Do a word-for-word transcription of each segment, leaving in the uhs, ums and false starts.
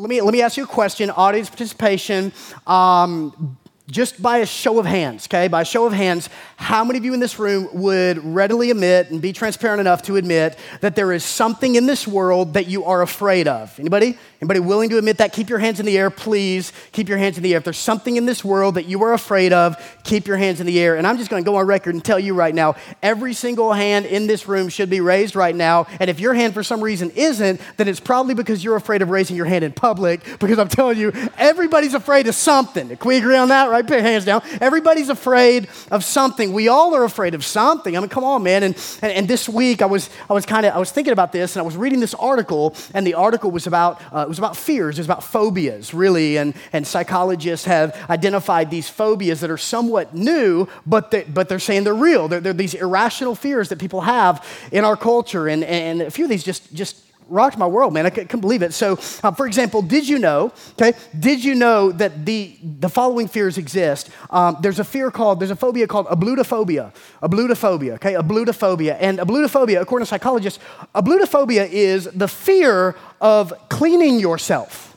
let me let me ask you a question, audience participation. Um, just by a show of hands, okay? By a show of hands, how many of you in this room would readily admit and be transparent enough to admit that there is something in this world that you are afraid of? Anybody? Anybody willing to admit that? Keep your hands in the air, please. Keep your hands in the air. If there's something in this world that you are afraid of, keep your hands in the air. And I'm just going to go on record and tell you right now, every single hand in this room should be raised right now. And if your hand for some reason isn't, then it's probably because you're afraid of raising your hand in public, because I'm telling you, everybody's afraid of something. Can we agree on that, right? Put your hands down. Everybody's afraid of something. We all are afraid of something. I mean, come on, man. And and, and this week, I was I was kind of I was thinking about this, and I was reading this article, and the article was about uh, it was about fears, it was about phobias, really, and and psychologists have identified these phobias that are somewhat new, but they, but they're saying they're real. They're, they're these irrational fears that people have in our culture, and and a few of these just just. rocked my world, man. I couldn't believe it. So, uh, for example, did you know, okay, did you know that the, the following fears exist? Um, there's a fear called, there's a phobia called ablutophobia. Ablutophobia, okay, ablutophobia. And ablutophobia, according to psychologists, ablutophobia is the fear of cleaning yourself.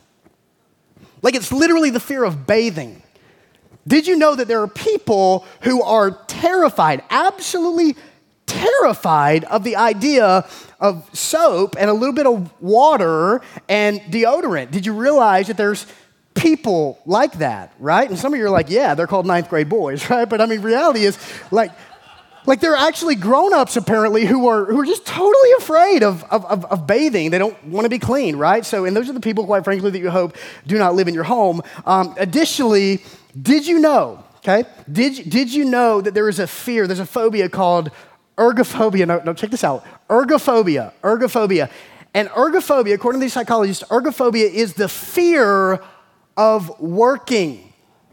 Like it's literally the fear of bathing. Did you know that there are people who are terrified, absolutely terrified of the idea of soap and a little bit of water and deodorant? Did you realize that there's people like that, right? And some of you are like, yeah, they're called ninth grade boys, right? But I mean, reality is like, like there are actually grown-ups apparently who are who are just totally afraid of, of, of, of bathing. They don't want to be clean, right? So, and those are the people, quite frankly, that you hope do not live in your home. Um, additionally, did you know, okay, did, did you know that there is a fear, there's a phobia called ergophobia? No, no, check this out. Ergophobia, ergophobia. And ergophobia, according to these psychologists, ergophobia is the fear of working.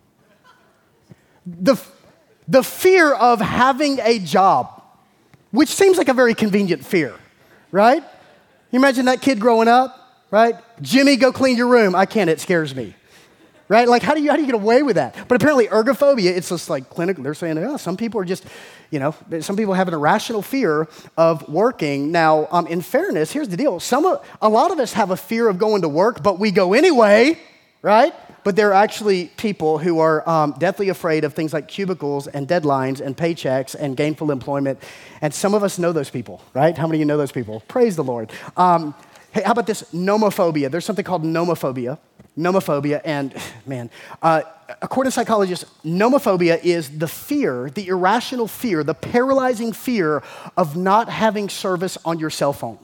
The, the fear of having a job, which seems like a very convenient fear, right? You imagine that kid growing up, right? Jimmy, go clean your room. I can't, it scares me. Right? Like, how do you how do you get away with that? But apparently, ergophobia, it's just like clinical. They're saying, oh, some people are just, you know, some people have an irrational fear of working. Now, um, in fairness, here's the deal. Some, a lot of us have a fear of going to work, but we go anyway, right? But there are actually people who are um, deathly afraid of things like cubicles and deadlines and paychecks and gainful employment. And some of us know those people, right? How many of you know those people? Praise the Lord. Um, hey, how about this nomophobia? There's something called nomophobia. Nomophobia, and man, uh, according to psychologists, nomophobia is the fear, the irrational fear, the paralyzing fear of not having service on your cell phone.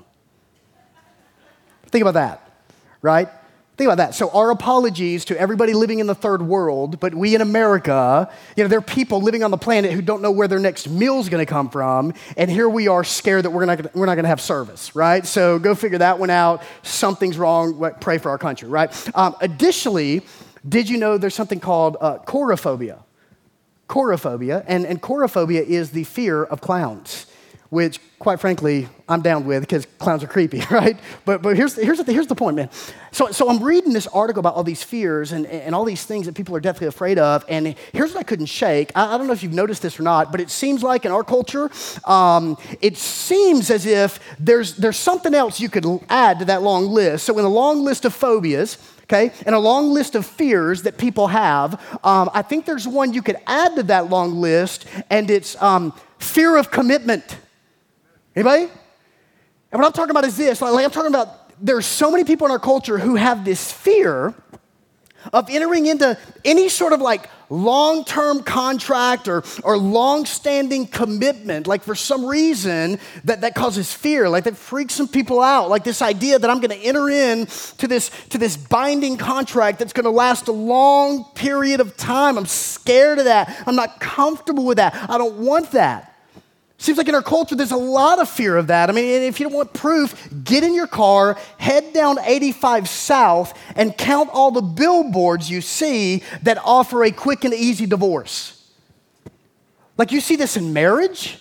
Think about that, right? Think about that. So our apologies to everybody living in the third world, but we in America, you know, there are people living on the planet who don't know where their next meal's going to come from, and here we are scared that we're not gonna, we're not going to have service, right? So go figure that one out. Something's wrong. Pray for our country, right? Um, additionally, did you know there's something called uh, chorophobia? Chorophobia, and, and chorophobia is the fear of clowns, which, quite frankly, I'm down with because clowns are creepy, right? But but here's here's the, here's the point, man. So so I'm reading this article about all these fears and, and all these things that people are deathly afraid of, and here's what I couldn't shake. I, I don't know if you've noticed this or not, but it seems like in our culture, um, it seems as if there's there's something else you could add to that long list. So in a long list of phobias, okay, and a long list of fears that people have, um, I think there's one you could add to that long list, and it's um, fear of commitment. Anybody? And what I'm talking about is this. Like, I'm talking about there's so many people in our culture who have this fear of entering into any sort of like long-term contract or, or long-standing commitment, like for some reason that, that causes fear, like that freaks some people out, like this idea that I'm going to enter in to this, to this binding contract that's going to last a long period of time. I'm scared of that. I'm not comfortable with that. I don't want that. Seems like in our culture, there's a lot of fear of that. I mean, if you don't want proof, get in your car, head down eighty-five South, and count all the billboards you see that offer a quick and easy divorce. Like you see this in marriage.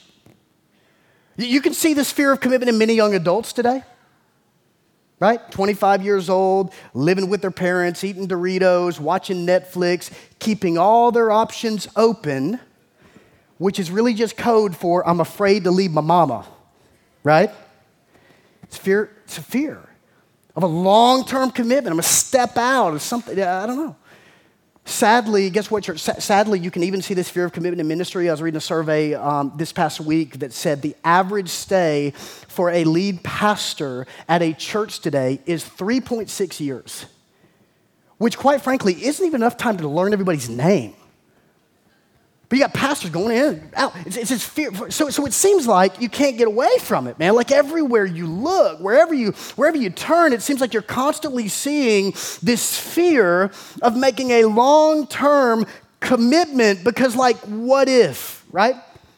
You can see this fear of commitment in many young adults today, right? twenty-five years old, living with their parents, eating Doritos, watching Netflix, keeping all their options open, which is really just code for I'm afraid to leave my mama, right? It's fear, it's a fear of a long-term commitment. I'm going to step out of something. I don't know. Sadly, guess what, church? Sadly, you can even see this fear of commitment in ministry. I was reading a survey um, this past week that said the average stay for a lead pastor at a church today is three point six years, which quite frankly isn't even enough time to learn everybody's name. But you got pastors going in and out. It's, it's this fear. So, so it seems like you can't get away from it, man. Like everywhere you look, wherever you, wherever you turn, it seems like you're constantly seeing this fear of making a long-term commitment because like, what if, right?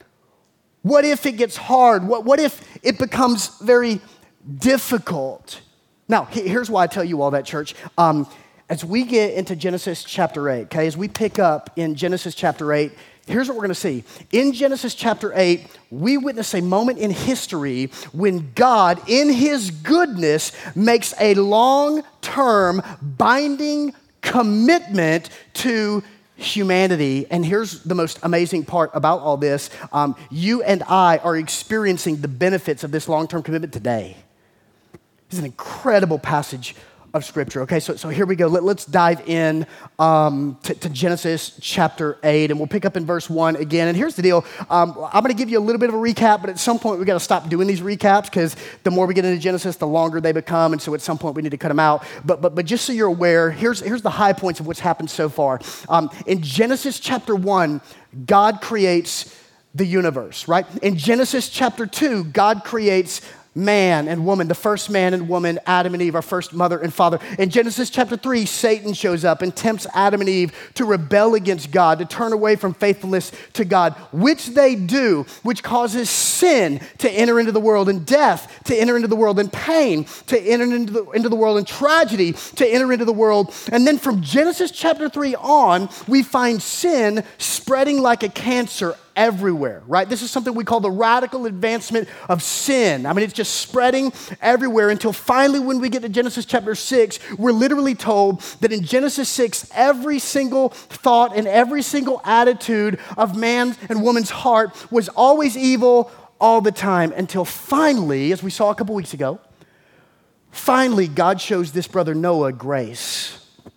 What if it gets hard? What, what if it becomes very difficult? Now, here's why I tell you all that, church. Um, as we get into Genesis chapter eight, okay, as we pick up in Genesis chapter eight, here's what we're going to see. In Genesis chapter eight, we witness a moment in history when God, in his goodness, makes a long-term binding commitment to humanity. And here's the most amazing part about all this. Um, you and I are experiencing the benefits of this long-term commitment today. This is an incredible passage of Scripture. Okay, so, so here we go. Let, let's dive in um, to, to Genesis chapter eight, and we'll pick up in verse one again. And here's the deal. Um, I'm going to give you a little bit of a recap, but at some point we've got to stop doing these recaps because the more we get into Genesis, the longer they become, and so at some point we need to cut them out. But but but just so you're aware, here's, here's the high points of what's happened so far. Um, in Genesis chapter one, God creates the universe, right? In Genesis chapter two, God creates man and woman, the first man and woman, Adam and Eve, our first mother and father. In Genesis chapter three, Satan shows up and tempts Adam and Eve to rebel against God, to turn away from faithfulness to God, which they do, which causes sin to enter into the world and death to enter into the world and pain to enter into the, into the world and tragedy to enter into the world. And then from Genesis chapter three on, we find sin spreading like a cancer everywhere, right? This is something we call the radical advancement of sin. I mean, it's just spreading everywhere until finally when we get to Genesis chapter six, we're literally told that in Genesis six, every single thought and every single attitude of man and woman's heart was always evil all the time until finally, as we saw a couple weeks ago, finally God shows this brother Noah grace.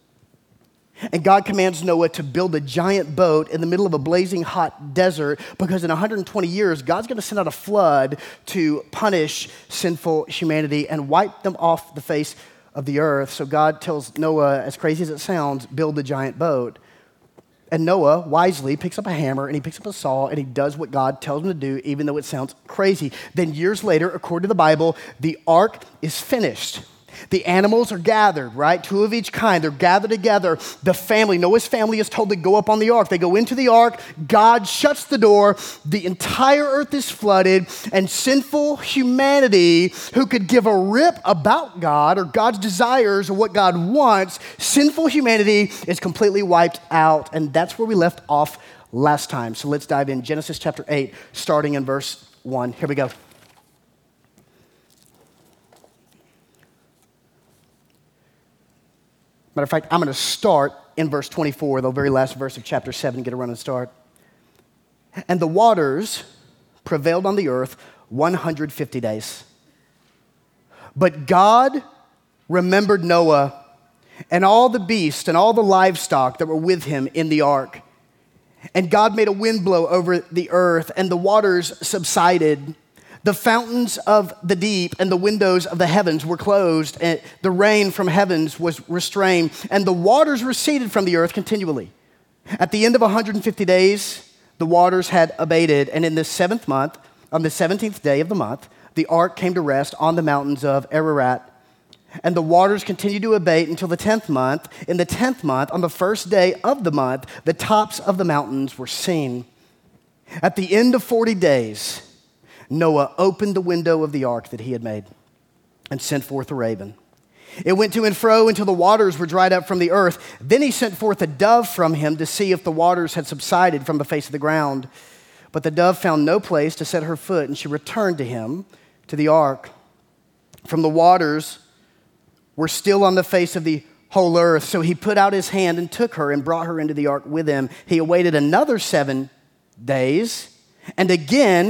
And God commands Noah to build a giant boat in the middle of a blazing hot desert because in one hundred twenty years, God's going to send out a flood to punish sinful humanity and wipe them off the face of the earth. So God tells Noah, as crazy as it sounds, build a giant boat. And Noah wisely picks up a hammer and he picks up a saw and he does what God tells him to do, even though it sounds crazy. Then years later, according to the Bible, the ark is finished. The animals are gathered, right? Two of each kind. They're gathered together. The family, Noah's family is told to go up on the ark. They go into the ark. God shuts the door. The entire earth is flooded. And sinful humanity who could give a rip about God or God's desires or what God wants, sinful humanity is completely wiped out. And that's where we left off last time. So let's dive in. Genesis chapter eight, starting in verse one. Here we go. Matter of fact, I'm going to start in verse twenty-four, the very last verse of chapter seven, get a running start. And the waters prevailed on the earth one hundred fifty days. But God remembered Noah and all the beasts and all the livestock that were with him in the ark. And God made a wind blow over the earth, and the waters subsided. The fountains of the deep and the windows of the heavens were closed, and the rain from heavens was restrained, and the waters receded from the earth continually. At the end of one hundred fifty days, the waters had abated, and in the seventh month, on the seventeenth day of the month, the ark came to rest on the mountains of Ararat. And the waters continued to abate until the tenth month. In the tenth month, on the first day of the month, the tops of the mountains were seen. At the end of forty days, Noah opened the window of the ark that he had made and sent forth a raven. It went to and fro until the waters were dried up from the earth. Then he sent forth a dove from him to see if the waters had subsided from the face of the ground. But the dove found no place to set her foot, and she returned to him to the ark. From the waters were still on the face of the whole earth. So he put out his hand and took her and brought her into the ark with him. He awaited another seven days, and again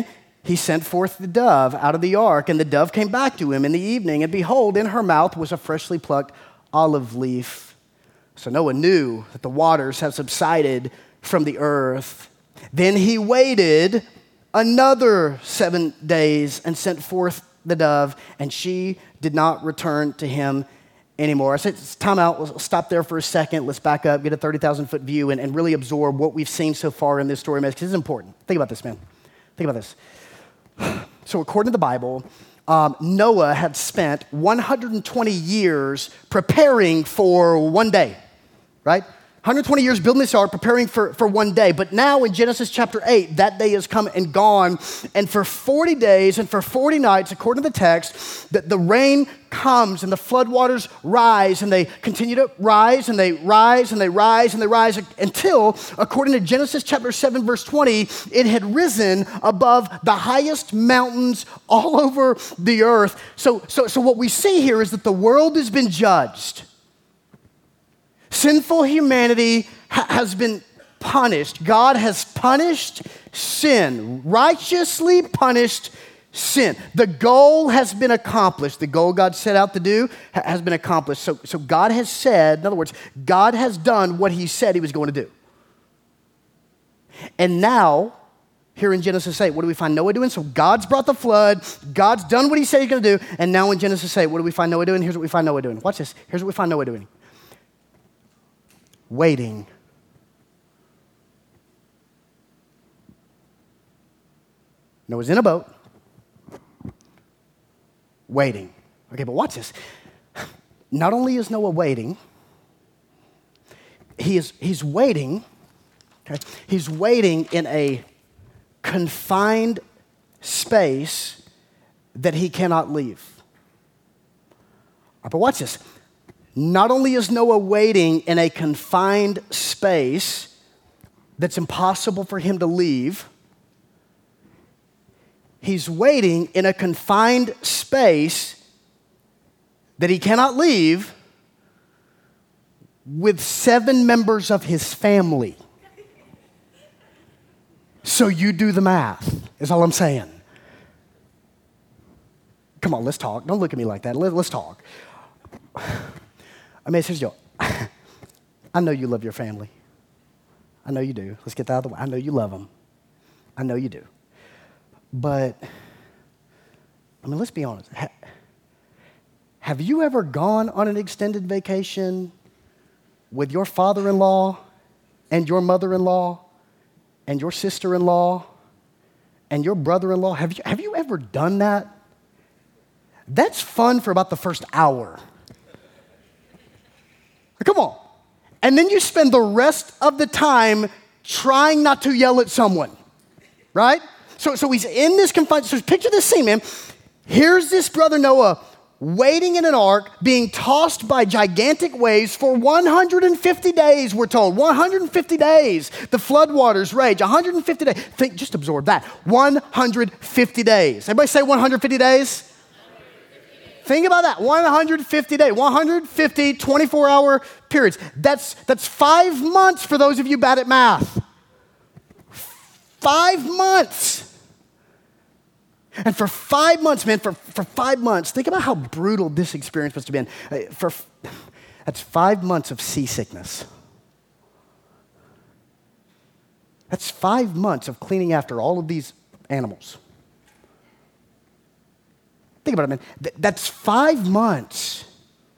he sent forth the dove out of the ark, and the dove came back to him in the evening, and behold, in her mouth was a freshly plucked olive leaf. So Noah knew that the waters have subsided from the earth. Then he waited another seven days and sent forth the dove, and she did not return to him anymore. I said, time out. We'll stop there for a second. Let's back up, get a thirty thousand foot view, and, and really absorb what we've seen so far in this story, because it's important. Think about this, man. Think about this. So according to the Bible, um, Noah had spent one hundred twenty years preparing for one day, right? one hundred twenty years building this ark, preparing for, for one day. But now in Genesis chapter eight, that day has come and gone. And for forty days and for forty nights, according to the text, that the rain comes and the floodwaters rise, and they continue to rise and they rise and they rise and they rise until, according to Genesis chapter seven, verse twenty, it had risen above the highest mountains all over the earth. So, so, so what we see here is that the world has been judged. Sinful humanity ha- has been punished. God has punished sin, righteously punished sin. The goal has been accomplished. The goal God set out to do ha- has been accomplished. So, so God has said, in other words, God has done what he said he was going to do. And now, here in Genesis eight, what do we find Noah doing? So God's brought the flood. God's done what he said he's going to do. And now in Genesis eight, what do we find Noah doing? Here's what we find Noah doing. Watch this. Here's what we find Noah doing. Waiting. Noah's in a boat, waiting. Okay, but watch this. Not only is Noah waiting, he is, he's waiting, okay, he's waiting in a confined space that he cannot leave. Right, but watch this. Not only is Noah waiting in a confined space that's impossible for him to leave, he's waiting in a confined space that he cannot leave with seven members of his family. So you do the math, is all I'm saying. Come on, let's talk. Don't look at me like that. Let, let's talk. I mean, here's the deal. I know you love your family. I know you do. Let's get that out of the way. I know you love them. I know you do. But, I mean, let's be honest. Ha- have you ever gone on an extended vacation with your father-in-law and your mother-in-law and your sister-in-law and your brother-in-law? Have you, have you ever done that? That's fun for about the first hour. Come on. And then you spend the rest of the time trying not to yell at someone, right? So, so he's in this confined, so picture this scene, man. Here's this brother Noah waiting in an ark, being tossed by gigantic waves for one hundred fifty days, we're told. one hundred fifty days. The floodwaters rage. one hundred fifty days. Think, just absorb that. one hundred fifty days. Everybody say one hundred fifty days? Think about that, one hundred fifty days, one hundred fifty twenty-four hour periods. That's, that's five months for those of you bad at math. Five months. And for five months, man, for, for five months, think about how brutal this experience must have been. Uh, For, that's five months of seasickness. That's five months of cleaning after all of these animals. Think about it, man. Th- that's five months.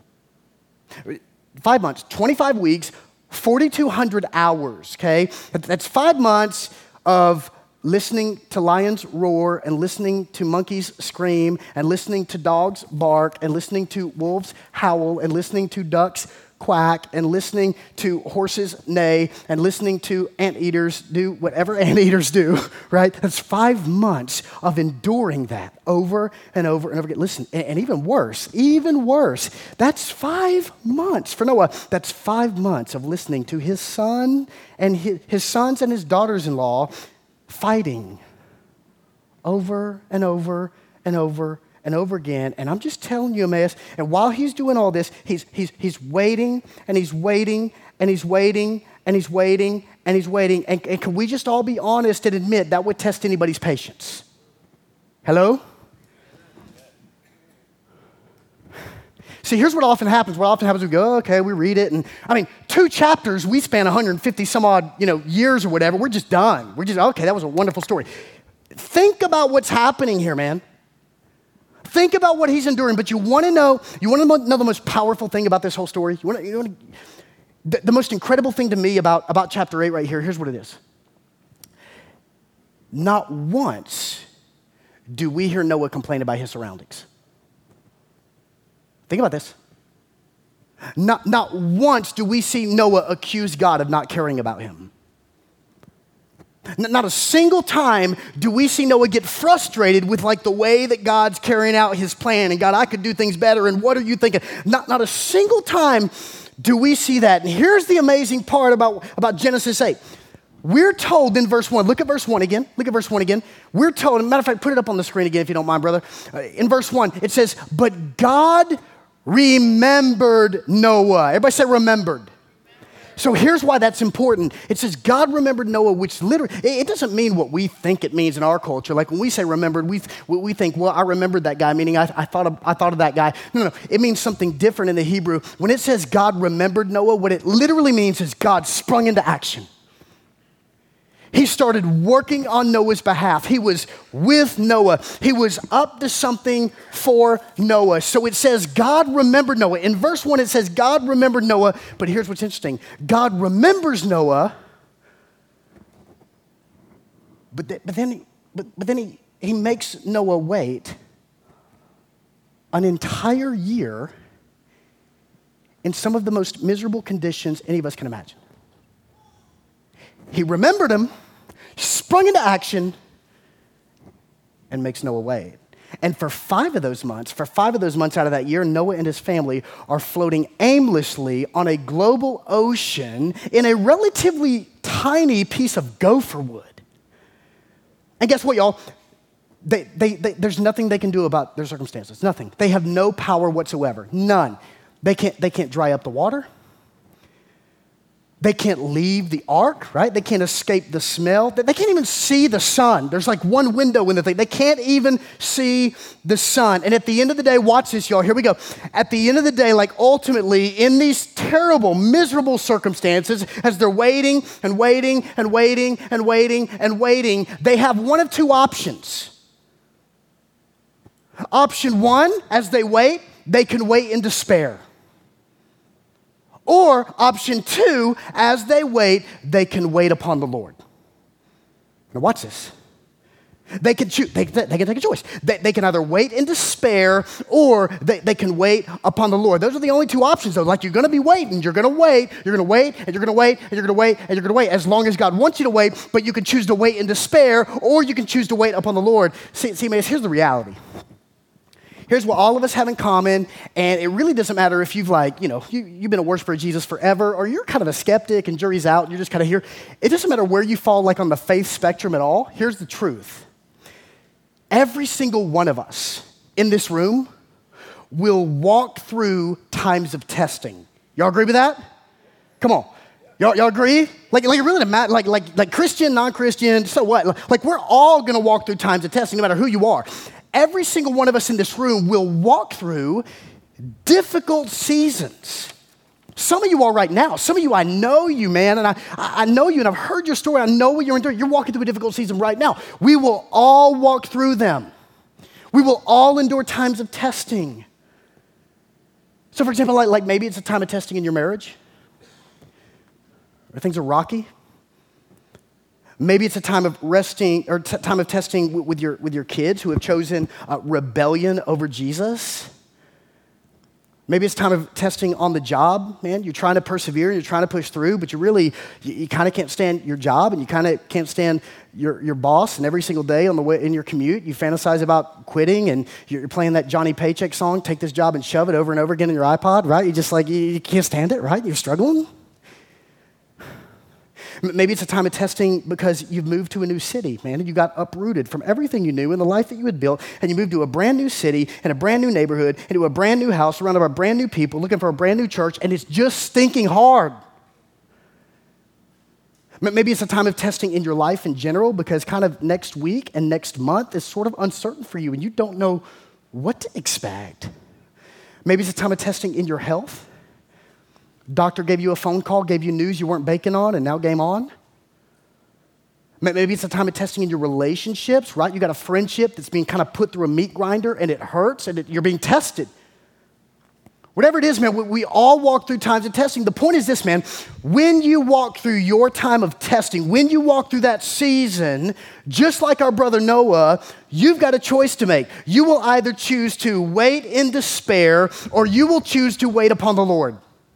Five months, twenty-five weeks, forty-two hundred hours, okay? That's five months of listening to lions roar and listening to monkeys scream and listening to dogs bark and listening to wolves howl and listening to ducks quack and listening to horses neigh and listening to anteaters do whatever anteaters do, right? That's five months of enduring that over and over and over again. Listen, and, and even worse, even worse, that's five months for Noah. That's five months of listening to his son and his, his sons and his daughters-in-law fighting over and over and over and over again. And I'm just telling you, Emmaus, and while he's doing all this, he's, he's, he's waiting and he's waiting and he's waiting and he's waiting and he's waiting. And, and can we just all be honest and admit that would test anybody's patience? Hello? See, here's what often happens. What often happens, we go, okay, we read it. And I mean, two chapters, we span one hundred fifty some odd, you know, years or whatever. We're just done. We're just, okay, that was a wonderful story. Think about what's happening here, man. Think about what he's enduring. But you want to know, you want to know the most powerful thing about this whole story? You want to, you want to, the, the most incredible thing to me about, about chapter eight right here, here's what it is. Not once do we hear Noah complain about his surroundings. Think about this. Not, not once do we see Noah accuse God of not caring about him. N- not a single time do we see Noah get frustrated with like the way that God's carrying out his plan and God, I could do things better and what are you thinking? Not, not a single time do we see that. And here's the amazing part about, about Genesis eight. We're told in verse one, look at verse one again, look at verse one again. We're told, as a matter of fact, put it up on the screen again if you don't mind, brother. Uh, in verse one, it says, but God remembered Noah. Everybody say remembered. So here's why that's important. It says God remembered Noah, which literally, it doesn't mean what we think it means in our culture. Like when we say remembered, we, we think, well, I remembered that guy, meaning I, I, thought of, I thought of that guy. No, no, it means something different in the Hebrew. When it says God remembered Noah, what it literally means is God sprung into action. He started working on Noah's behalf. He was with Noah. He was up to something for Noah. So it says God remembered Noah. In verse one, it says God remembered Noah. But here's what's interesting. God remembers Noah, but, th- but then, but, but then he, he makes Noah wait an entire year in some of the most miserable conditions any of us can imagine. He remembered him, sprung into action, and makes Noah wait. And for five of those months, for five of those months out of that year, Noah and his family are floating aimlessly on a global ocean in a relatively tiny piece of gopher wood. And guess what, y'all? They, they, they, there's nothing they can do about their circumstances. Nothing. They have no power whatsoever. None. They can't, they can't dry up the water. They can't leave the ark, right? They can't escape the smell. They can't even see the sun. There's like one window in the thing. They can't even see the sun. And at the end of the day, watch this, y'all. Here we go. At the end of the day, like ultimately in these terrible, miserable circumstances, as they're waiting and waiting and waiting and waiting and waiting, they have one of two options. Option one, as they wait, they can wait in despair. Or option two, as they wait, they can wait upon the Lord. Now watch this. They can choose, they, they can take a choice. They, they can either wait in despair or they, they can wait upon the Lord. Those are the only two options though. Like you're gonna be waiting, you're gonna wait, you're gonna wait, and you're gonna wait, and you're gonna wait, and you're gonna wait as long as God wants you to wait, but you can choose to wait in despair or you can choose to wait upon the Lord. See, see, man, here's the reality. Here's what all of us have in common, and it really doesn't matter if you've like, you know, you, you've been a worshiper of Jesus forever, or you're kind of a skeptic and jury's out, and you're just kind of here. It doesn't matter where you fall like on the faith spectrum at all. Here's the truth. Every single one of us in this room will walk through times of testing. Y'all agree with that? Come on. Y'all, y'all agree? Like, like it really doesn't matter. Like, like, like Christian, non-Christian, so what? Like we're all gonna walk through times of testing, no matter who you are. Every single one of us in this room will walk through difficult seasons. Some of you are right now. Some of you, I know you, man, and I, I know you, and I've heard your story. I know what you're enduring. You're walking through a difficult season right now. We will all walk through them. We will all endure times of testing. So, for example, like, like maybe it's a time of testing in your marriage, or things are rocky. Maybe it's a time of resting or t- time of testing w- with your with your kids who have chosen uh, rebellion over Jesus. Maybe it's time of testing on the job, man. You're trying to persevere, you're trying to push through, but you really, you, you kind of can't stand your job and you kind of can't stand your, your boss. And every single day on the way in your commute, you fantasize about quitting and you're playing that Johnny Paycheck song, take this job and shove it over and over again in your iPod, right? You just like, you, you can't stand it, right? You're struggling. Maybe it's a time of testing because you've moved to a new city, man, and you got uprooted from everything you knew and the life that you had built, and you moved to a brand new city and a brand new neighborhood, into a brand new house, surrounded by brand new people, looking for a brand new church, and it's just stinking hard. Maybe it's a time of testing in your life in general because kind of next week and next month is sort of uncertain for you and you don't know what to expect. Maybe it's a time of testing in your health. Doctor gave you a phone call, gave you news you weren't banking on, and now game on. Maybe it's a time of testing in your relationships, right? You got a friendship that's being kind of put through a meat grinder and it hurts and it, you're being tested. Whatever it is, man, we, we all walk through times of testing. The point is this, man, when you walk through your time of testing, when you walk through that season, just like our brother Noah, you've got a choice to make. You will either choose to wait in despair or you will choose to wait upon the Lord.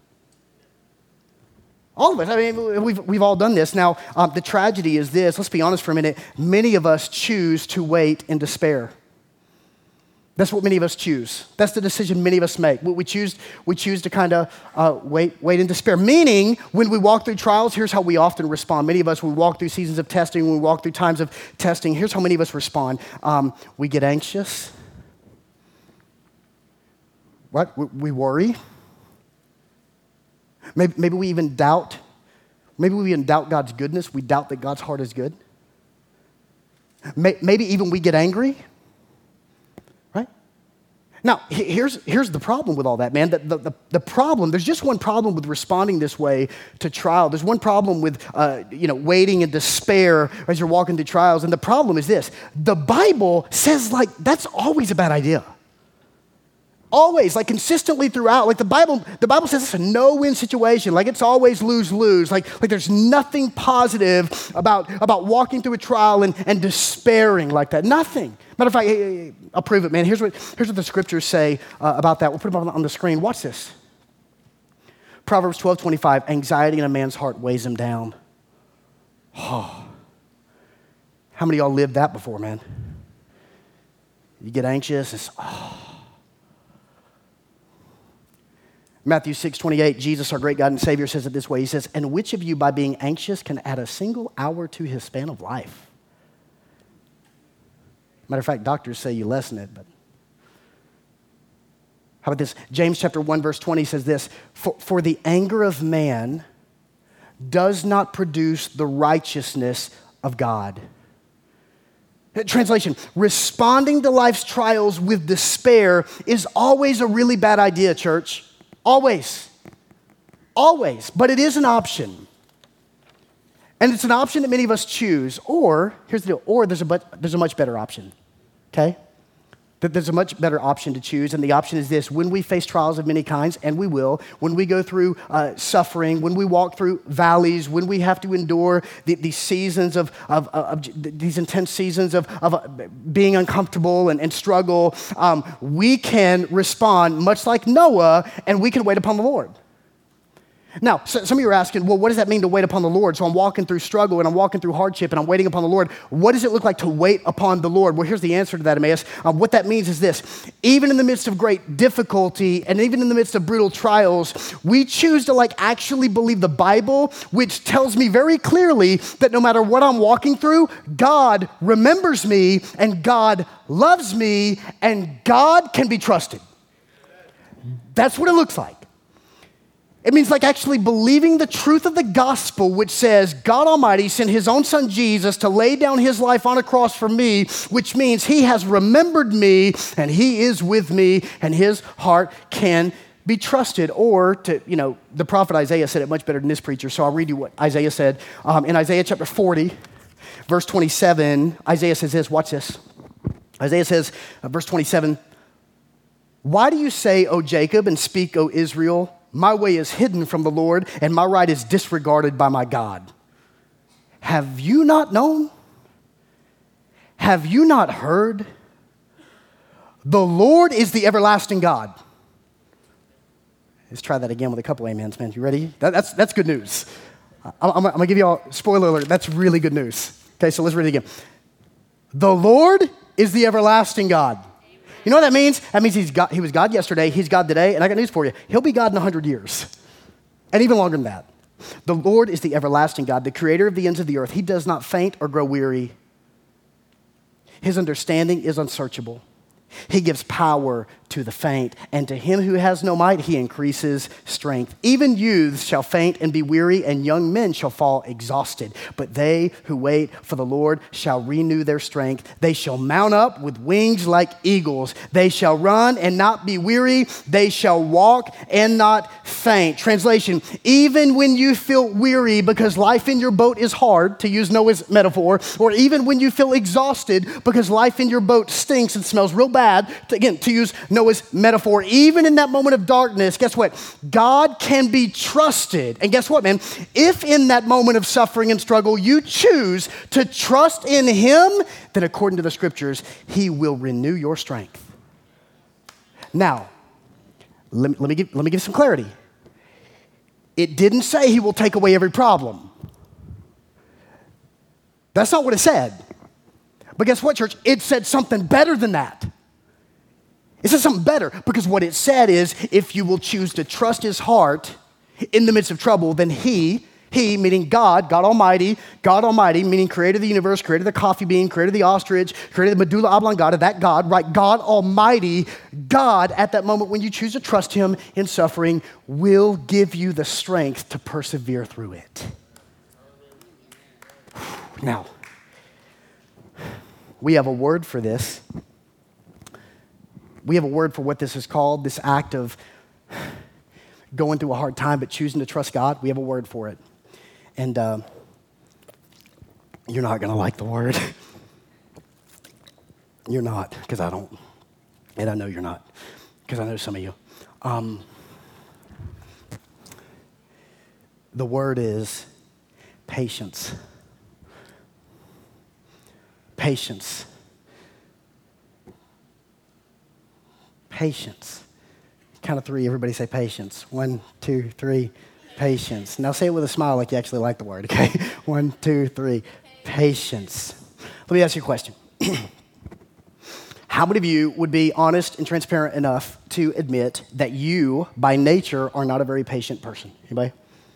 All of us, I mean, we've, we've all done this. Now, um, the tragedy is this, let's be honest for a minute, many of us choose to wait in despair. That's what many of us choose. That's the decision many of us make. We choose, we choose to kind of uh, wait, wait in despair. Meaning, when we walk through trials, here's how we often respond. Many of us, when we walk through seasons of testing, when we walk through times of testing, here's how many of us respond. Um, we get anxious. What? We, we worry. Maybe, maybe we even doubt. Maybe we even doubt God's goodness. We doubt that God's heart is good. Maybe even we get angry. Now, here's, here's the problem with all that, man. The, the, the, the problem, there's just one problem with responding this way to trial. There's one problem with, uh, you know, waiting in despair as you're walking through trials. And the problem is this. The Bible says, like, that's always a bad idea. Always, like consistently throughout. Like the Bible, the Bible says it's a no-win situation. Like it's always lose-lose. Like, like there's nothing positive about, about walking through a trial and, and despairing like that. Nothing. Matter of fact, I'll prove it, man. Here's what, here's what the scriptures say uh, about that. We'll put it on, on the screen. Watch this. Proverbs twelve twenty-five, anxiety in a man's heart weighs him down. Oh. How many of y'all lived that before, man? You get anxious, it's, oh. Matthew six twenty-eight, Jesus, our great God and Savior, says it this way. He says, and which of you by being anxious can add a single hour to his span of life? Matter of fact, doctors say you lessen it, but how about this? James chapter one, verse twenty says this, for, for the anger of man does not produce the righteousness of God. Translation, responding to life's trials with despair is always a really bad idea, church. Always. Always. But it is an option. And it's an option that many of us choose. Or, here's the deal, or there's a, but, there's a much better option. Okay? There's a much better option to choose, and the option is this. When we face trials of many kinds, and we will, when we go through uh, suffering, when we walk through valleys, when we have to endure the, these seasons of, of, of, of, these intense seasons of, of uh, being uncomfortable and, and struggle, um, we can respond much like Noah, and we can wait upon the Lord. Now, so some of you are asking, well, what does that mean to wait upon the Lord? So I'm walking through struggle and I'm walking through hardship and I'm waiting upon the Lord. What does it look like to wait upon the Lord? Well, here's the answer to that, Emmaus. Um, what that means is this. Even in the midst of great difficulty and even in the midst of brutal trials, we choose to like actually believe the Bible, which tells me very clearly that no matter what I'm walking through, God remembers me and God loves me and God can be trusted. That's what it looks like. It means like actually believing the truth of the gospel, which says God Almighty sent his own son Jesus to lay down his life on a cross for me, which means he has remembered me and he is with me and his heart can be trusted. Or to, you know, the prophet Isaiah said it much better than this preacher, so I'll read you what Isaiah said. Um, in Isaiah chapter forty, verse twenty-seven, Isaiah says this, watch this. Isaiah says, uh, verse twenty-seven, why do you say, O Jacob, and speak, O Israel, my way is hidden from the Lord, and my right is disregarded by my God. Have you not known? Have you not heard? The Lord is the everlasting God. Let's try that again with a couple amens, man. You ready? That, that's, that's good news. I'm, I'm, I'm going to give you all, spoiler alert, that's really good news. Okay, so let's read it again. The Lord is the everlasting God. You know what that means? That means he's God, he was God yesterday, he's God today, and I got news for you. He'll be God in a hundred years, and even longer than that. The Lord is the everlasting God, the creator of the ends of the earth. He does not faint or grow weary. His understanding is unsearchable. He gives power to the faint, and to him who has no might, he increases strength. Even youths shall faint and be weary, and young men shall fall exhausted. But they who wait for the Lord shall renew their strength. They shall mount up with wings like eagles. They shall run and not be weary. They shall walk and not faint. Translation, even when you feel weary because life in your boat is hard, to use Noah's metaphor, or even when you feel exhausted because life in your boat stinks and smells real bad, to, again, to use Noah's metaphor, even in that moment of darkness, guess what? God can be trusted. And guess what, man? If in that moment of suffering and struggle you choose to trust in him, then according to the scriptures, he will renew your strength. Now, let me, let me, give, let me give some clarity. It didn't say he will take away every problem. That's not what it said. But guess what, church? It said something better than that. It said something better, because what it said is, if you will choose to trust his heart in the midst of trouble, then he, he meaning God, God Almighty, God Almighty, meaning creator of the universe, creator of the coffee bean, creator of the ostrich, creator of the medulla oblongata, that God, right? God Almighty, God, at that moment when you choose to trust him in suffering, will give you the strength to persevere through it. Now, we have a word for this. We have a word for what this is called, this act of going through a hard time but choosing to trust God. We have a word for it. And uh, you're not going to like the word. You're not, because I don't. And I know you're not, because I know some of you. Um, the word is patience. Patience. Patience. Count of three, everybody say patience. One, two, three, patience. Now say it with a smile like you actually like the word, okay? One, two, three, patience. Let me ask you a question. How many of you would be honest and transparent enough to admit that you, by nature, are not a very patient person? Anybody?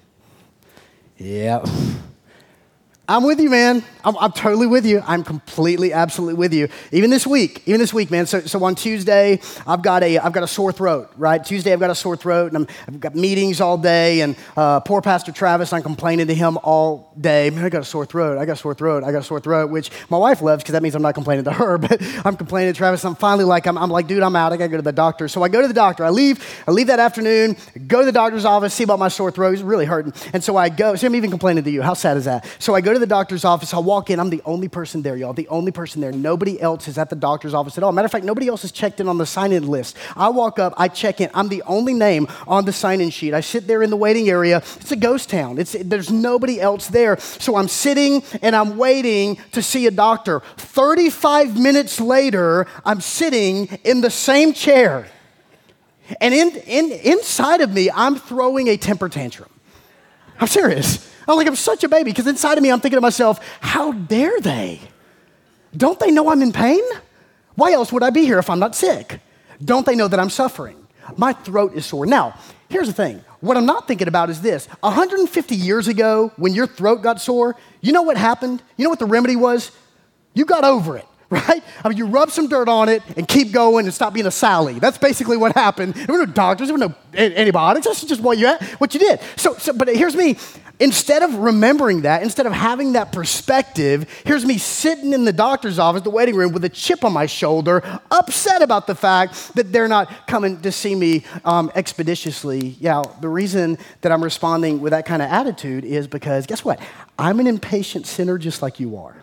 Yeah. I'm with you, man. I'm, I'm totally with you. I'm completely, absolutely with you. Even this week, even this week, man. So, so on Tuesday, I've got a, I've got a sore throat, right? Tuesday, I've got a sore throat, and I'm, I've got meetings all day. And uh, poor Pastor Travis, I'm complaining to him all day. Man, I got a sore throat. I got a sore throat. I got a sore throat, which my wife loves because that means I'm not complaining to her. But I'm complaining to Travis. I'm finally like, I'm, I'm like, dude, I'm out. I got to go to the doctor. So I go to the doctor. I leave. I leave that afternoon. Go to the doctor's office. See about my sore throat. It's really hurting. And so I go. See, I'm even complaining to you. How sad is that? So I go to the doctor's office. I walk in. I'm the only person there, y'all. The only person there. Nobody else is at the doctor's office at all. Matter of fact, nobody else is checked in on the sign-in list. I walk up. I check in. I'm the only name on the sign-in sheet. I sit there in the waiting area. It's a ghost town. It's, there's nobody else there. So I'm sitting and I'm waiting to see a doctor. thirty-five minutes later, I'm sitting in the same chair. And in, in, inside of me, I'm throwing a temper tantrum. I'm serious. I'm like, I'm such a baby, because inside of me, I'm thinking to myself, how dare they? Don't they know I'm in pain? Why else would I be here if I'm not sick? Don't they know that I'm suffering? My throat is sore. Now, here's the thing. What I'm not thinking about is this. one hundred fifty years ago, when your throat got sore, you know what happened? You know what the remedy was? You got over it. Right? I mean, you rub some dirt on it and keep going and stop being a Sally. That's basically what happened. There were no doctors, there were no antibiotics. That's just what you had, what you did. So, so, but here's me. Instead of remembering that, instead of having that perspective, here's me sitting in the doctor's office, the waiting room, with a chip on my shoulder, upset about the fact that they're not coming to see me um, expeditiously. Yeah, the reason that I'm responding with that kind of attitude is because, guess what? I'm an impatient sinner just like you are.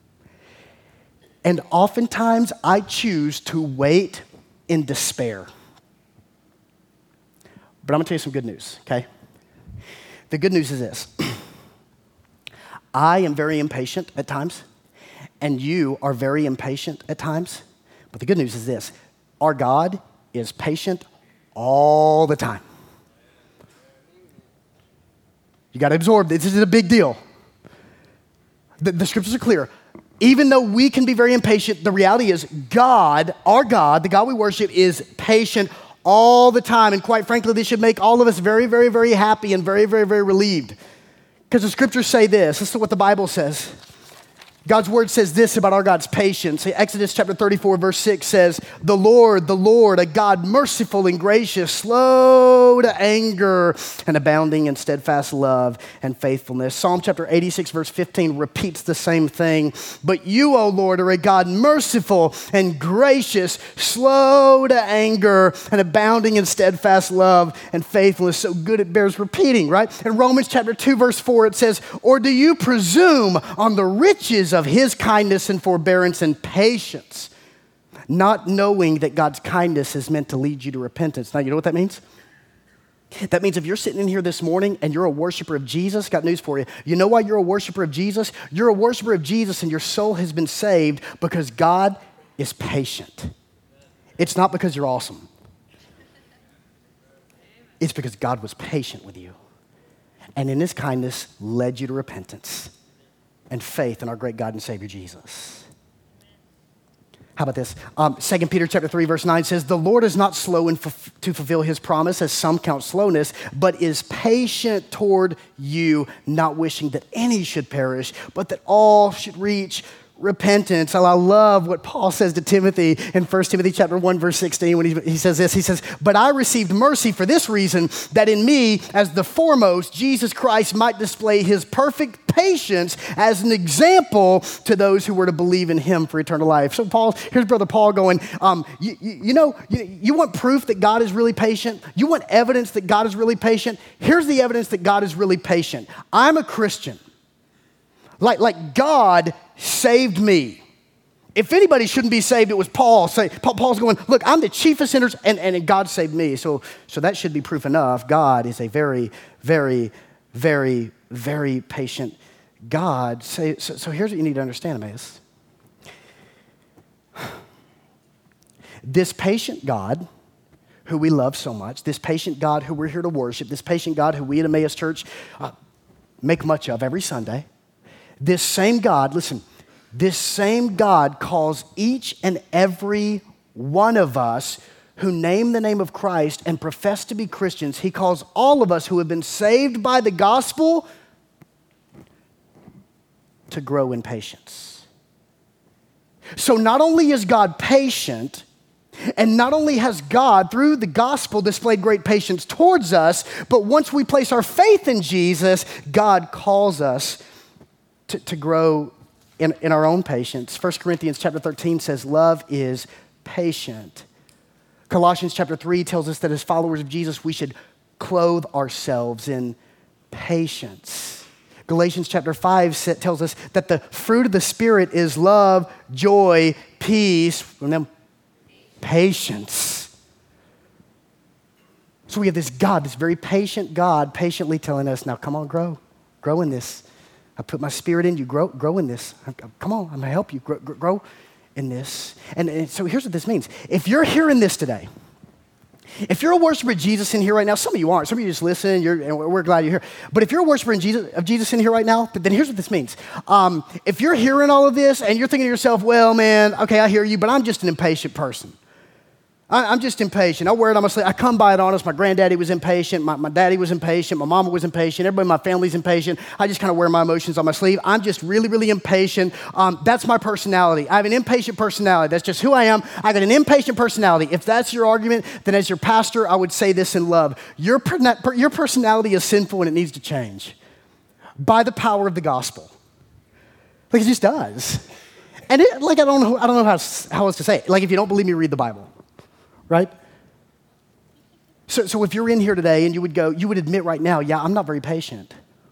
And oftentimes, I choose to wait in despair. But I'm going to tell you some good news, okay? The good news is this. I am very impatient at times, and you are very impatient at times. But the good news is this. Our God is patient all the time. You got to absorb this. This is a big deal. The, the scriptures are clear. Even though we can be very impatient, the reality is God, our God, the God we worship, is patient all the time. And quite frankly, this should make all of us very, very, very happy and very, very, very relieved. Because the scriptures say this. This is what the Bible says. God's word says this about our God's patience. Exodus chapter thirty-four, verse six says, the Lord, the Lord, a God merciful and gracious, slow to anger and abounding in steadfast love and faithfulness. Psalm chapter eighty-six, verse fifteen repeats the same thing. But you, O Lord, are a God merciful and gracious, slow to anger and abounding in steadfast love and faithfulness. So good it bears repeating, right? In Romans chapter two, verse four, it says, or do you presume on the riches of his kindness and forbearance and patience, not knowing that God's kindness is meant to lead you to repentance? Now, you know what that means? That means if you're sitting in here this morning and you're a worshiper of Jesus, got news for you. You know why you're a worshiper of Jesus? You're a worshiper of Jesus and your soul has been saved because God is patient. It's not because you're awesome. It's because God was patient with you and in his kindness led you to repentance and faith in our great God and Savior Jesus. How about this? Um, Second Peter chapter three, verse nine says, the Lord is not slow in f- to fulfill his promise, as some count slowness, but is patient toward you, not wishing that any should perish, but that all should reach repentance. I love what Paul says to Timothy in First Timothy chapter one, verse sixteen, when he, he says this. He says, but I received mercy for this reason, that in me, as the foremost, Jesus Christ might display his perfect patience as an example to those who were to believe in him for eternal life. So Paul, here's Brother Paul going, um, you, you, you know, you, you want proof that God is really patient? You want evidence that God is really patient? Here's the evidence that God is really patient. I'm a Christian. Like, like God saved me. If anybody shouldn't be saved, it was Paul. Say, Paul's going, look, I'm the chief of sinners, and, and God saved me. So, so that should be proof enough. God is a very, very, very, very patient God. So, so, so here's what you need to understand, Emmaus. This patient God who we love so much, this patient God who we're here to worship, this patient God who we at Emmaus Church uh, make much of every Sunday, this same God, listen, this same God calls each and every one of us who name the name of Christ and profess to be Christians. He calls all of us who have been saved by the gospel to grow in patience. So not only is God patient, and not only has God, through the gospel, displayed great patience towards us, but once we place our faith in Jesus, God calls us To, to grow in, in our own patience. First Corinthians chapter thirteen says, love is patient. Colossians chapter three tells us that as followers of Jesus, we should clothe ourselves in patience. Galatians chapter five tells us that the fruit of the Spirit is love, joy, peace, and then patience. So we have this God, this very patient God, patiently telling us, now come on, grow. Grow in this. I put my spirit in you, grow, grow in this. Come on, I'm gonna help you grow, grow in this. And, and so here's what this means. If you're hearing this today, if you're a worshiper of Jesus in here right now, some of you aren't, some of you just listen, you're, and we're glad you're here. But if you're a worshiper in Jesus, of Jesus in here right now, then here's what this means. Um, if you're hearing all of this and you're thinking to yourself, well, man, okay, I hear you, but I'm just an impatient person. I'm just impatient. I wear it on my sleeve. I come by it honest. My granddaddy was impatient. My, my daddy was impatient. My mama was impatient. Everybody in my family's impatient. I just kind of wear my emotions on my sleeve. I'm just really, really impatient. Um, that's my personality. I have an impatient personality. That's just who I am. I got an impatient personality. If that's your argument, then as your pastor, I would say this in love. Your, per- your personality is sinful and it needs to change by the power of the gospel. Like it just does. And it, like I don't know, I don't know how, how else to say it. Like if you don't believe me, read the Bible. Right? So, so if you're in here today and you would go, you would admit right now, yeah, I'm not very patient.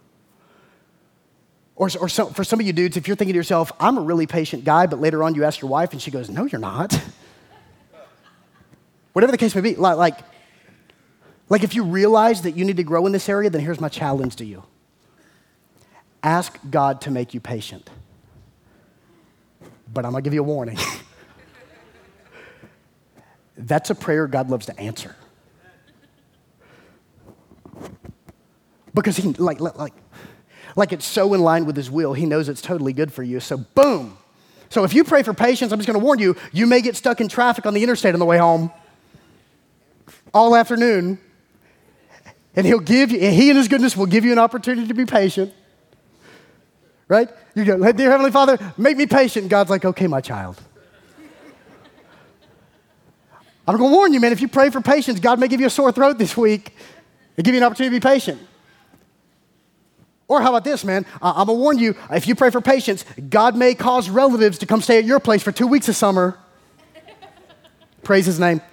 Or, or so, for some of you dudes, if you're thinking to yourself, I'm a really patient guy, but later on you ask your wife and she goes, no, you're not. Whatever the case may be, like, like, like if you realize that you need to grow in this area, then here's my challenge to you. Ask God to make you patient. But I'm going to give you a warning. That's a prayer God loves to answer. Because he, like, like, like it's so in line with his will, he knows it's totally good for you. So boom. So if you pray for patience, I'm just going to warn you, you may get stuck in traffic on the interstate on the way home all afternoon. And he'll give you, and he in his goodness will give you an opportunity to be patient. right? You go, dear Heavenly Father, make me patient. God's like, okay, my child. I'm going to warn you, man, if you pray for patience, God may give you a sore throat this week and give you an opportunity to be patient. Or how about this, man? Uh, I'm going to warn you, if you pray for patience, God may cause relatives to come stay at your place for two weeks of summer. Praise his name.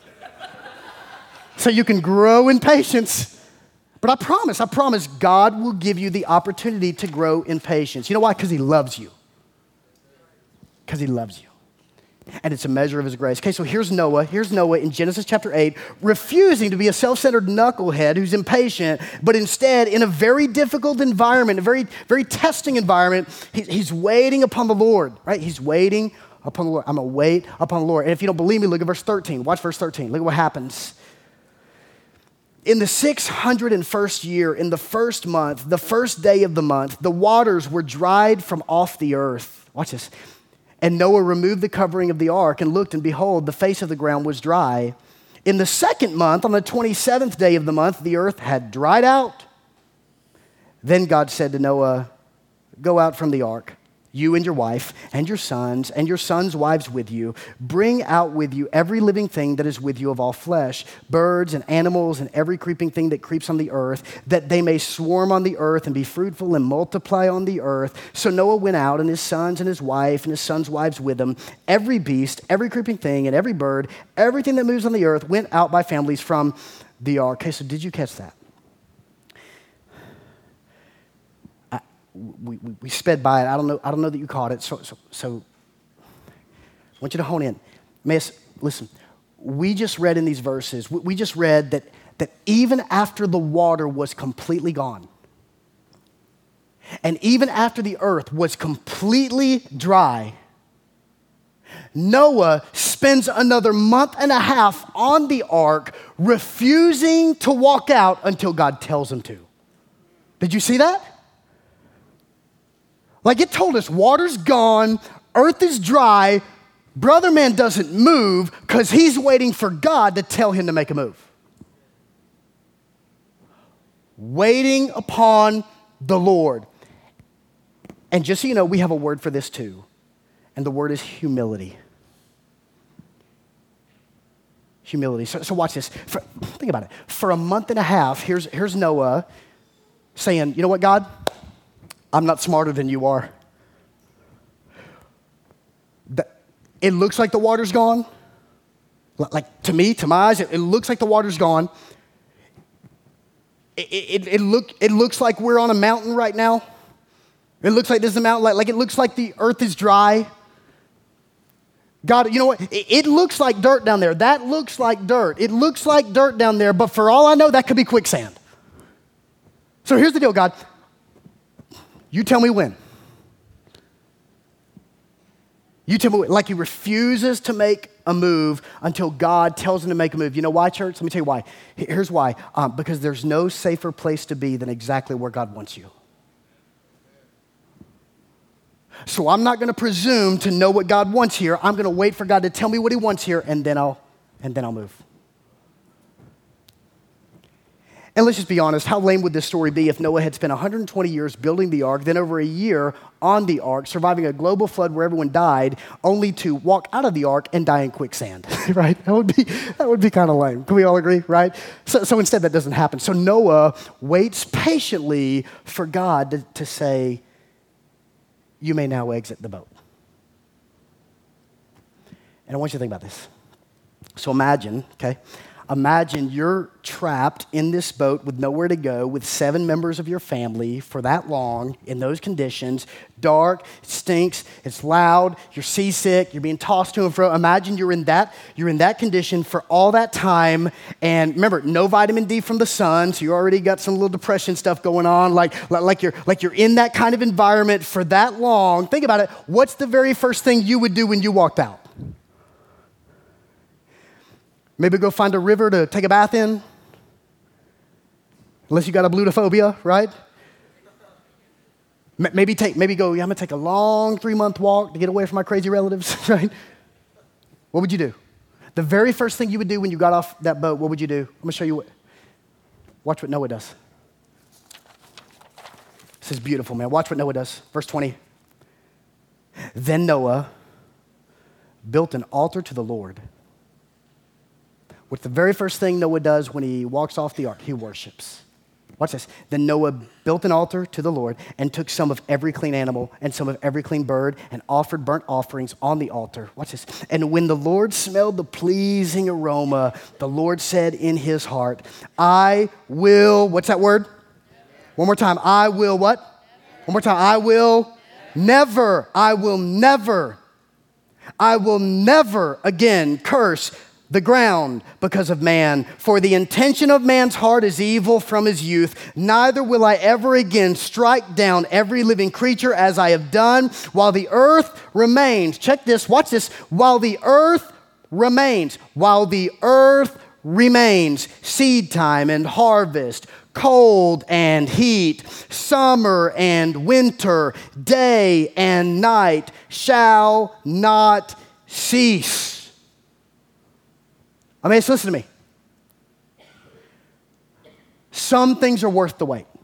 So you can grow in patience. But I promise, I promise, God will give you the opportunity to grow in patience. You know why? Because he loves you. Because he loves you. And it's a measure of his grace. Okay, so here's Noah. Here's Noah in Genesis chapter eight, refusing to be a self-centered knucklehead who's impatient, but instead, in a very difficult environment, a very, very testing environment, he, he's waiting upon the Lord, right? He's waiting upon the Lord. I'm going to wait upon the Lord. And if you don't believe me, look at verse thirteen. Watch verse thirteen. Look at what happens. In the six hundred first year, in the first month, the first day of the month, the waters were dried from off the earth. Watch this. And Noah removed the covering of the ark and looked, and behold, the face of the ground was dry. In the second month, on the twenty-seventh day of the month, the earth had dried out. Then God said to Noah, go out from the ark, you and your wife and your sons and your sons' wives with you. Bring out with you every living thing that is with you of all flesh, birds and animals and every creeping thing that creeps on the earth, that they may swarm on the earth and be fruitful and multiply on the earth. So Noah went out, and his sons and his wife and his sons' wives with him. Every beast, every creeping thing, and every bird, everything that moves on the earth went out by families from the ark. Okay, so did you catch that? We, we, we sped by it. I don't know. I don't know that you caught it. So, so, so I want you to hone in. Miss, listen. We just read in these verses. We, we just read that that even after the water was completely gone, and even after the earth was completely dry, Noah spends another month and a half on the ark, refusing to walk out until God tells him to. Did you see that? Like it told us, water's gone, earth is dry, brother man doesn't move because he's waiting for God to tell him to make a move. Waiting upon the Lord. And just so you know, we have a word for this too, and the word is humility. Humility. So, so watch this. For, think about it. For a month and a half, here's, here's Noah saying, you know what, God? I'm not smarter than you are. It looks like the water's gone. Like to me, to my eyes, it looks like the water's gone. It, it, it, look, it looks like we're on a mountain right now. It looks like there's a mountain, like, like it looks like the earth is dry. God, you know what? It, it looks like dirt down there. That looks like dirt. It looks like dirt down there, but for all I know, that could be quicksand. So here's the deal, God. You tell me when. You tell me when. Like he refuses to make a move until God tells him to make a move. You know why, church? Let me tell you why. Here's why. Um, because there's no safer place to be than exactly where God wants you. So I'm not going to presume to know what God wants here. I'm going to wait for God to tell me what he wants here, and then I'll, and then I'll move. And let's just be honest, how lame would this story be if Noah had spent one hundred twenty years building the ark, then over a year on the ark, surviving a global flood where everyone died, only to walk out of the ark and die in quicksand, right? That would be, that would be kind of lame. Can we all agree, right? So, so instead, that doesn't happen. So Noah waits patiently for God to, to say, you may now exit the boat. And I want you to think about this. So imagine, okay, imagine you're trapped in this boat with nowhere to go with seven members of your family for that long in those conditions. Dark, it stinks, it's loud, you're seasick, you're being tossed to and fro. Imagine you're in that, you're in that condition for all that time. And remember, no vitamin D from the sun, so you already got some little depression stuff going on. Like, like, you're, like you're in that kind of environment for that long. Think about it. What's the very first thing you would do when you walked out? Maybe go find a river to take a bath in. Unless you got a blutophobia, right? Maybe take, maybe go, yeah, I'm gonna take a long three-month walk to get away from my crazy relatives, right? What would you do? The very first thing you would do when you got off that boat, what would you do? I'm gonna show you what, watch what Noah does. This is beautiful, man. Watch what Noah does. Verse twenty. Then Noah built an altar to the Lord. What's the very first thing Noah does when he walks off the ark? He worships. Watch this. Then Noah built an altar to the Lord and took some of every clean animal and some of every clean bird and offered burnt offerings on the altar. Watch this. And when the Lord smelled the pleasing aroma, the Lord said in his heart, I will, what's that word? One more time. I will what? One more time. I will never, I will never, I will never again curse the ground because of man. For the intention of man's heart is evil from his youth. Neither will I ever again strike down every living creature as I have done while the earth remains. Check this, watch this. While the earth remains, while the earth remains, seed time and harvest, cold and heat, summer and winter, day and night shall not cease. I mean, just listen to me. Some things are worth the wait.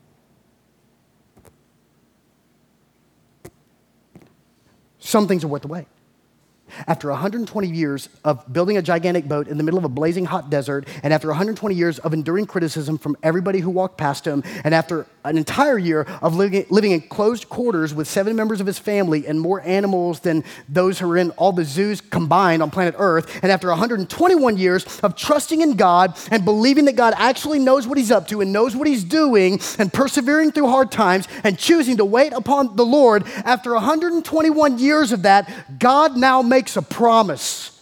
Some things are worth the wait. After one hundred twenty years of building a gigantic boat in the middle of a blazing hot desert, and after one hundred twenty years of enduring criticism from everybody who walked past him, and after an entire year of living, living in closed quarters with seven members of his family and more animals than those who are in all the zoos combined on planet Earth, and after one hundred twenty-one years of trusting in God and believing that God actually knows what he's up to and knows what he's doing and persevering through hard times and choosing to wait upon the Lord, after one hundred twenty-one years of that, God now makes makes a promise.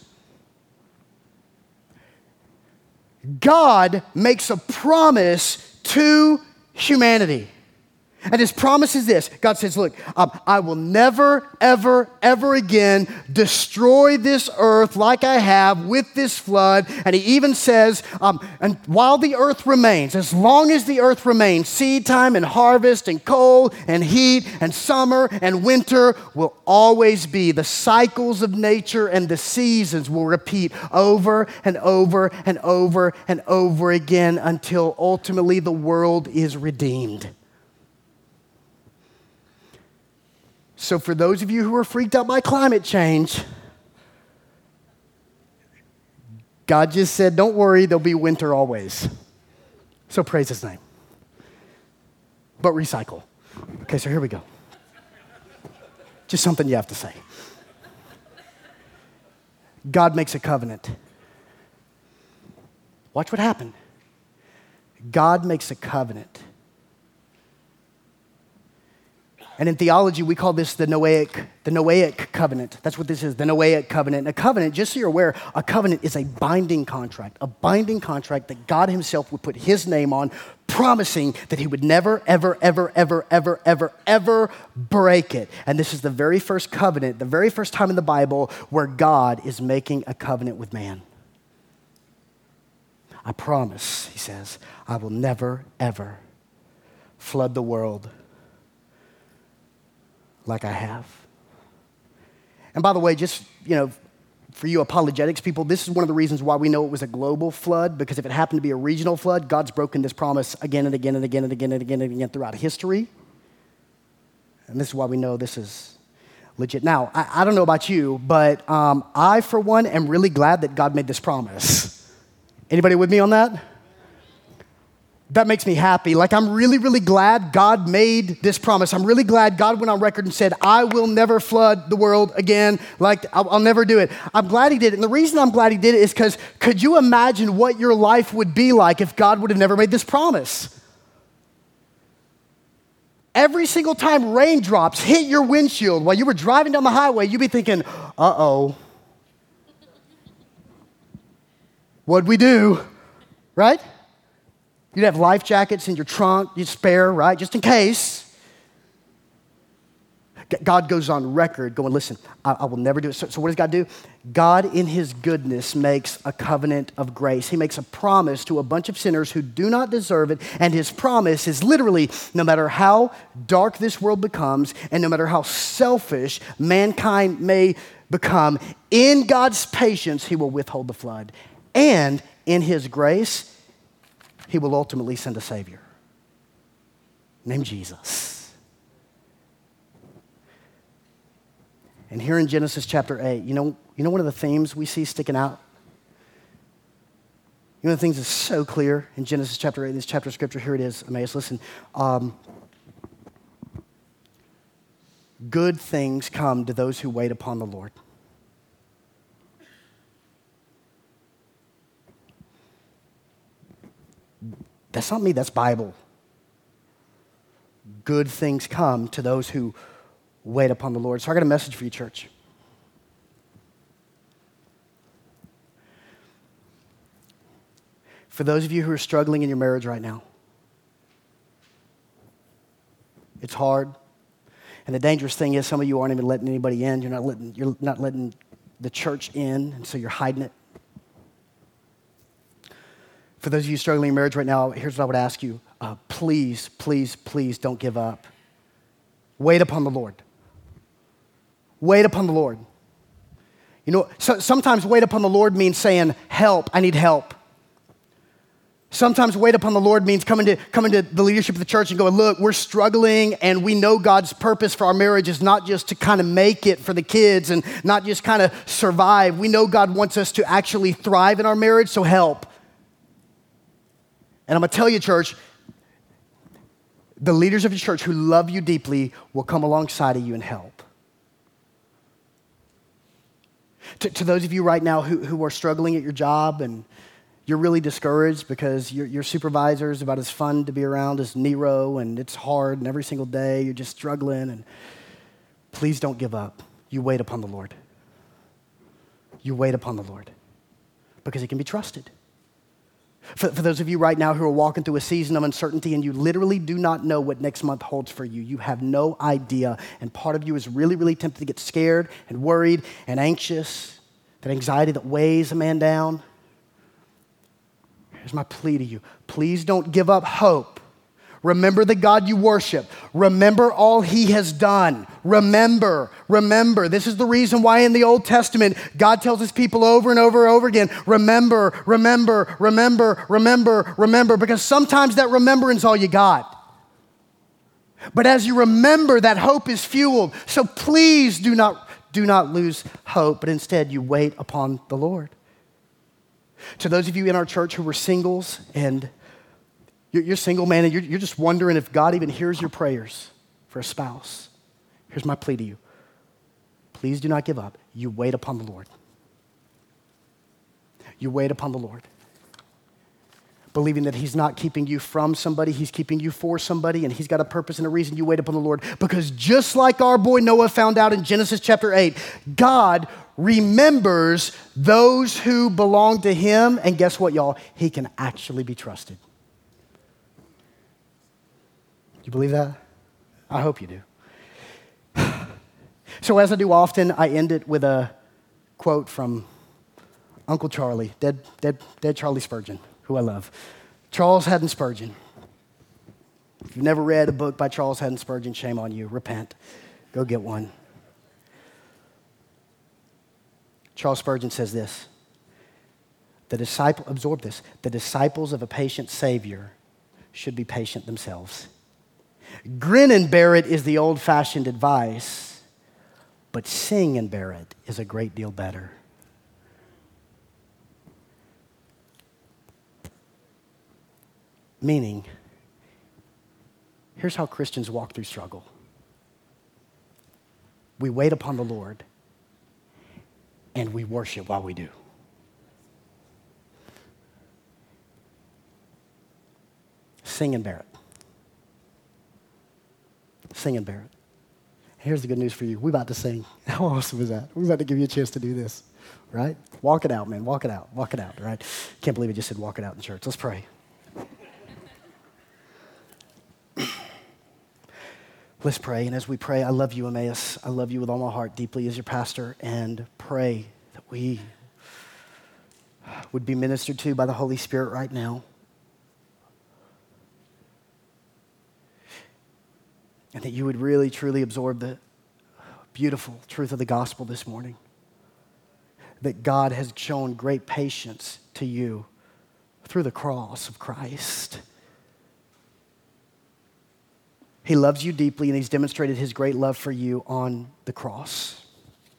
God makes a promise to humanity. And his promise is this. God says, look, um, I will never, ever, ever again destroy this earth like I have with this flood. And he even says, um, and while the earth remains, as long as the earth remains, seed time and harvest and cold and heat and summer and winter will always be. The cycles of nature and the seasons will repeat over and over and over and over again until ultimately the world is redeemed. So for those of you who are freaked out by climate change, God just said, don't worry, there'll be winter always. So praise his name. But recycle. Okay, so here we go. Just something you have to say. God makes a covenant. Watch what happened. God makes a covenant. And in theology, we call this the Noahic, the Noahic covenant. That's what this is, the Noahic covenant. And a covenant, just so you're aware, a covenant is a binding contract, a binding contract that God himself would put his name on, promising that he would never, ever, ever, ever, ever, ever, ever break it. And this is the very first covenant, the very first time in the Bible where God is making a covenant with man. I promise, he says, I will never, ever flood the world like I have. And by the way, just, you know, for you apologetics people, this is one of the reasons why we know it was a global flood, because if it happened to be a regional flood, God's broken this promise again and again and again and again and again and again throughout history. And this is why we know this is legit. Now, I, I don't know about you, but um, I, for one, am really glad that God made this promise. Anybody with me on that? That makes me happy. Like, I'm really, really glad God made this promise. I'm really glad God went on record and said, I will never flood the world again. Like, I'll, I'll never do it. I'm glad he did it. And the reason I'm glad he did it is because could you imagine what your life would be like if God would have never made this promise? Every single time raindrops hit your windshield while you were driving down the highway, you'd be thinking, uh-oh. What'd we do? Right? You'd have life jackets in your trunk, you'd spare, right, just in case. God goes on record going, listen, I, I will never do it. So, so what does God do? God, in his goodness, makes a covenant of grace. He makes a promise to a bunch of sinners who do not deserve it, and his promise is literally, no matter how dark this world becomes, and no matter how selfish mankind may become, in God's patience, he will withhold the flood. And in his grace, he will ultimately send a Savior named Jesus. And here in Genesis chapter eight, you know, you know one of the themes we see sticking out? You know the things that's so clear in Genesis chapter eight, this chapter of scripture, here it is, Emmaus, listen. Um, good things come to those who wait upon the Lord. That's not me, that's Bible. Good things come to those who wait upon the Lord. So I got a message for you, church. For those of you who are struggling in your marriage right now, it's hard. And the dangerous thing is some of you aren't even letting anybody in. You're not letting, you're not letting the church in, and so you're hiding it. For those of you struggling in marriage right now, here's what I would ask you. Uh, please, please, please don't give up. Wait upon the Lord. Wait upon the Lord. You know, so, sometimes wait upon the Lord means saying, help, I need help. Sometimes wait upon the Lord means coming to, coming to the leadership of the church and going, look, we're struggling and we know God's purpose for our marriage is not just to kind of make it for the kids and not just kind of survive. We know God wants us to actually thrive in our marriage, so help. And I'm going to tell you, church, the leaders of your church who love you deeply will come alongside of you and help. To, to those of you right now who, who are struggling at your job and you're really discouraged because your, your supervisor is about as fun to be around as Nero, and it's hard, and every single day you're just struggling, and please don't give up. You wait upon the Lord. You wait upon the Lord because he can be trusted. For, for those of you right now who are walking through a season of uncertainty and you literally do not know what next month holds for you, you have no idea, and part of you is really, really tempted to get scared and worried and anxious, that anxiety that weighs a man down. Here's my plea to you. Please don't give up hope. Remember the God you worship. Remember all he has done. Remember, remember. This is the reason why in the Old Testament, God tells his people over and over and over again, remember, remember, remember, remember, remember, because sometimes that remembrance is all you got. But as you remember, that hope is fueled. So please do not, do not lose hope, but instead you wait upon the Lord. To those of you in our church who were singles and you're, you're single, man, and you're, you're just wondering if God even hears your prayers for a spouse, here's my plea to you. Please do not give up. You wait upon the Lord. You wait upon the Lord. Believing that he's not keeping you from somebody, he's keeping you for somebody, and he's got a purpose and a reason. You wait upon the Lord. Because just like our boy Noah found out in Genesis chapter eight, God remembers those who belong to him, and guess what, y'all? He can actually be trusted. You believe that? I hope you do. So as I do often, I end it with a quote from Uncle Charlie, dead, dead, dead Charlie Spurgeon, who I love. Charles Haddon Spurgeon. If you've never read a book by Charles Haddon Spurgeon, shame on you. Repent. Go get one. Charles Spurgeon says this. The disciple, absorb this, the disciples of a patient Savior should be patient themselves. Grin and bear it is the old-fashioned advice, but sing and bear it is a great deal better. Meaning, here's how Christians walk through struggle. We wait upon the Lord, and we worship while we do. Sing and bear it. Sing and bear it. Here's the good news for you. We're about to sing. How awesome is that? We're about to give you a chance to do this, right? Walk it out, man. Walk it out. Walk it out, right? Can't believe I just said walk it out in church. Let's pray. Let's pray. And as we pray, I love you, Emmaus. I love you with all my heart deeply as your pastor, and pray that we would be ministered to by the Holy Spirit right now. And that you would really, truly absorb the beautiful truth of the gospel this morning. That God has shown great patience to you through the cross of Christ. He loves you deeply, and he's demonstrated his great love for you on the cross.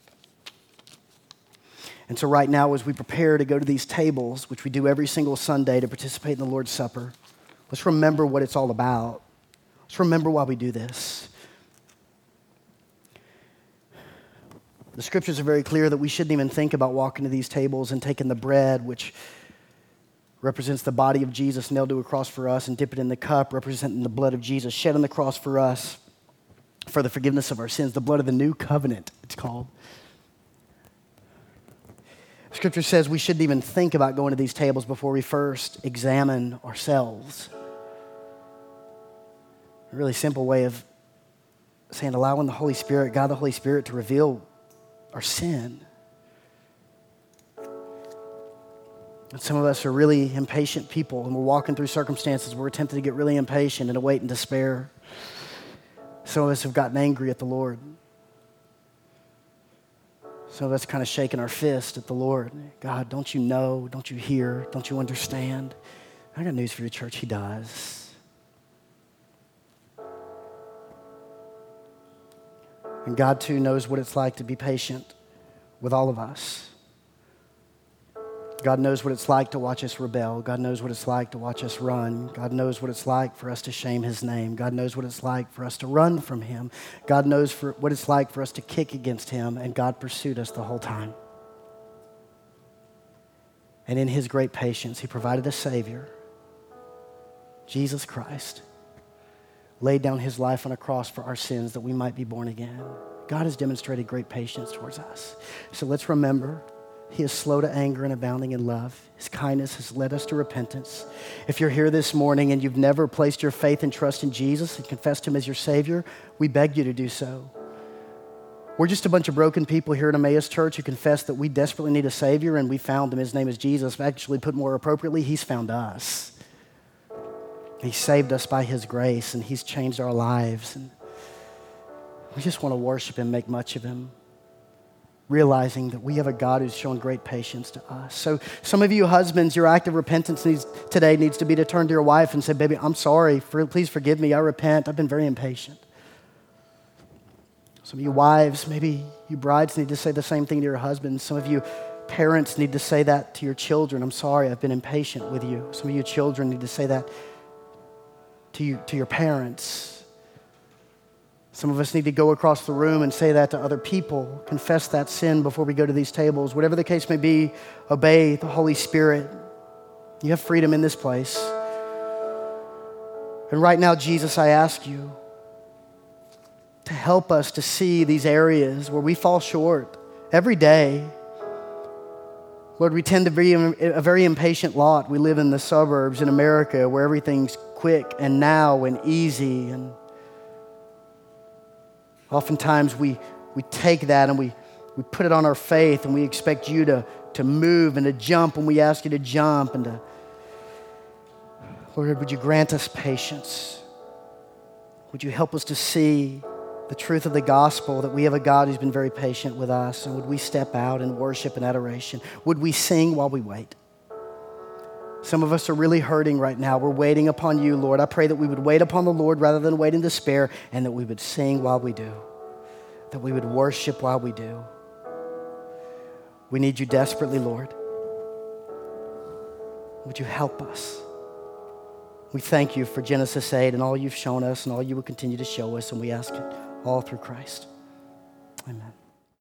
And so right now, as we prepare to go to these tables, which we do every single Sunday to participate in the Lord's Supper, let's remember what it's all about. Let's remember why we do this. The scriptures are very clear that we shouldn't even think about walking to these tables and taking the bread, which represents the body of Jesus nailed to a cross for us, and dip it in the cup, representing the blood of Jesus shed on the cross for us for the forgiveness of our sins, the blood of the new covenant, it's called. Scripture says we shouldn't even think about going to these tables before we first examine ourselves. A really simple way of saying allowing the Holy Spirit, God the Holy Spirit, to reveal our sin. And some of us are really impatient people, and we're walking through circumstances where we're tempted to get really impatient and to wait in despair. Some of us have gotten angry at the Lord. Some of us kind of shaking our fist at the Lord. God, don't you know? Don't you hear? Don't you understand? I got news for your church. He does. And God, too, knows what it's like to be patient with all of us. God knows what it's like to watch us rebel. God knows what it's like to watch us run. God knows what it's like for us to shame his name. God knows what it's like for us to run from him. God knows for what it's like for us to kick against him, and God pursued us the whole time. And in his great patience, he provided a Savior, Jesus Christ, laid down his life on a cross for our sins that we might be born again. God has demonstrated great patience towards us. So let's remember, he is slow to anger and abounding in love. His kindness has led us to repentance. If you're here this morning and you've never placed your faith and trust in Jesus and confessed him as your Savior, we beg you to do so. We're just a bunch of broken people here at Emmaus Church who confess that we desperately need a Savior, and we found him. His name is Jesus. Actually, put more appropriately, he's found us. He saved us by his grace, and he's changed our lives. And we just want to worship him, make much of him, realizing that we have a God who's shown great patience to us. So some of you husbands, your act of repentance needs, today needs to be to turn to your wife and say, baby, I'm sorry. For, please forgive me. I repent. I've been very impatient. Some of you wives, maybe you brides need to say the same thing to your husbands. Some of you parents need to say that to your children. I'm sorry, I've been impatient with you. Some of you children need to say that to you, to your parents. Some of us need to go across the room and say that to other people, confess that sin before we go to these tables. Whatever the case may be, obey the Holy Spirit. You have freedom in this place. And right now, Jesus, I ask you to help us to see these areas where we fall short every day. Lord, we tend to be a very impatient lot. We live in the suburbs in America where everything's quick and now and easy, and oftentimes we, we take that and we, we put it on our faith, and we expect you to, to move and to jump when we ask you to jump. And to, Lord, would you grant us patience? Would you help us to see the truth of the gospel, that we have a God who's been very patient with us? And would we step out in worship and adoration? Would we sing while we wait? Some of us are really hurting right now. We're waiting upon you, Lord. I pray that we would wait upon the Lord rather than wait in despair, and that we would sing while we do, that we would worship while we do. We need you desperately, Lord. Would you help us? We thank you for Genesis eight and all you've shown us and all you will continue to show us, and we ask it all through Christ. Amen.